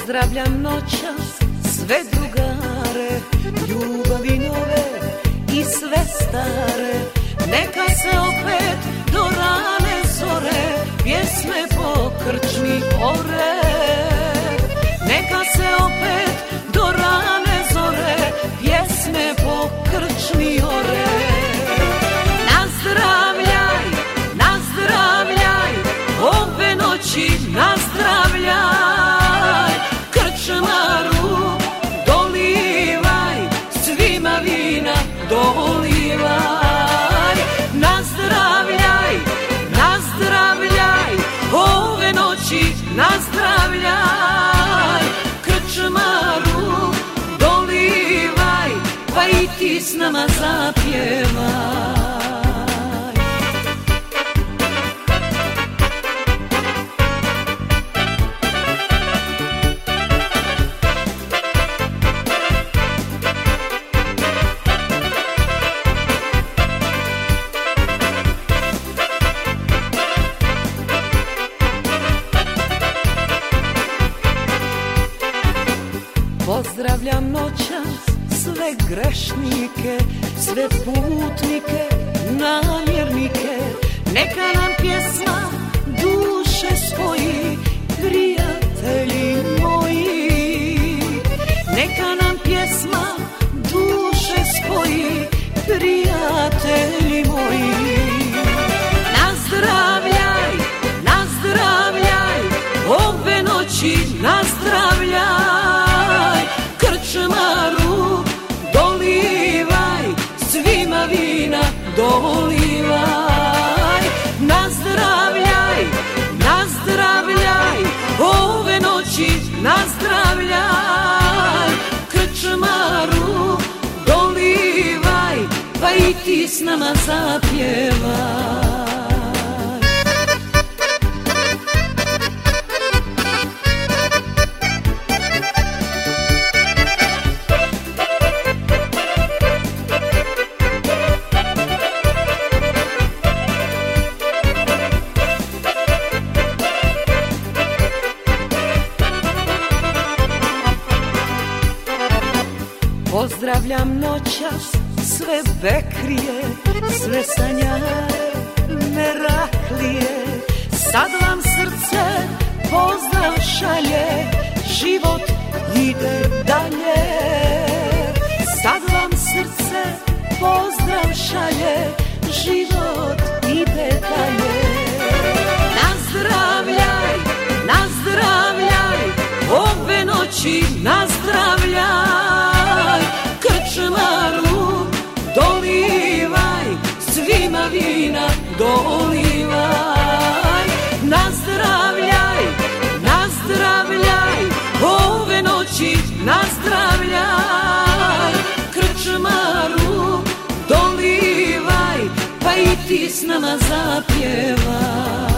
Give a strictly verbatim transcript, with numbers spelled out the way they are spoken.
Pozdravljam noćas sve drugare, ljubavi nove i sve stare. Neka se opet do rane zore pjesme po krčmi ore. Neka se opet do rane zore pjesme po krčmi ore. Nazdravljaj, nazdravljaj, ove noći nazdravljaj. Krčmaru dolivaj, svima vina dolivaj. Nazdravljaj, nazdravljaj, ove noći nazdravljaj. Krčmaru dolivaj, pa i ti s nama zapjevaj. Pozdravljam noćas sve grešnike, sve putnike, namjernike. Neka nam pjesma duše spoji, prijatelji moji. Neka nam pjesma duše spoji, prijatelji moji. Nazdravljaj, nazdravljaj, ove noći nazdravljaj. Krčmaru dolivaj, svima vina dolivaj. Nazdravljaj, nazdravljaj, ove noći nazdravljaj. Krčmaru dolivaj, pa i ti s nama zapjevaj. Pozdravljam noćas sve bekrije, sve sanjare, meraklije. Sad vam srce pozdrav šalje, život ide dalje. Sad vam srce pozdrav šalje, život ide dalje. Nazdravljaj, nazdravljaj, ove noći nazdravljaj. Krčmaru dolivaj, svima vina dolivaj. Nazdravljaj, nazdravljaj, ove noći nazdravljaj. Krčmaru dolivaj, pa i ti s nama zapjevaj.